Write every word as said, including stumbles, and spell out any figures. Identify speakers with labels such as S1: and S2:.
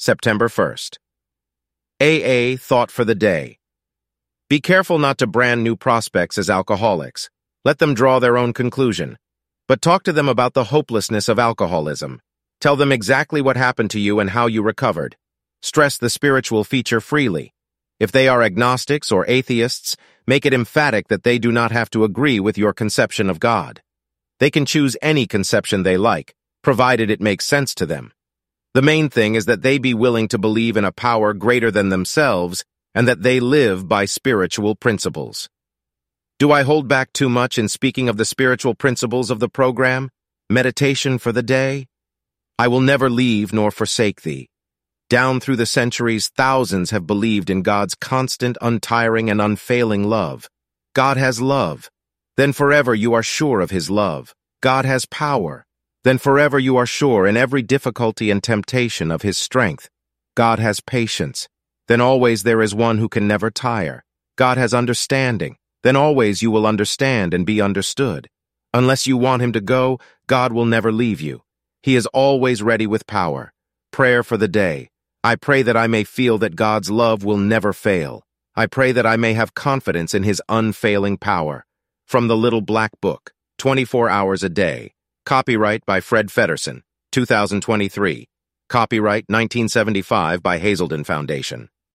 S1: September first. A A Thought for the Day. Be careful not to brand new prospects as alcoholics. Let them draw their own conclusion. But talk to them about the hopelessness of alcoholism. Tell them exactly what happened to you and how you recovered. Stress the spiritual feature freely. If they are agnostics or atheists, make it emphatic that they do not have to agree with your conception of God. They can choose any conception they like, provided it makes sense to them. The main thing is that they be willing to believe in a power greater than themselves and that they live by spiritual principles. Do I hold back too much in speaking of the spiritual principles of the program? Meditation for the day? I will never leave nor forsake thee. Down through the centuries, thousands have believed in God's constant, untiring, and unfailing love. God has love. Then forever you are sure of his love. God has power. Then forever you are sure in every difficulty and temptation of his strength. God has patience. Then always there is one who can never tire. God has understanding. Then always you will understand and be understood. Unless you want him to go, God will never leave you. He is always ready with power. Prayer for the day. I pray that I may feel that God's love will never fail. I pray that I may have confidence in his unfailing power. From the Little Black Book, twenty-four hours a day. Copyright by Fred Feddersen, two thousand twenty-three. Copyright nineteen seventy-five by Hazelden Foundation.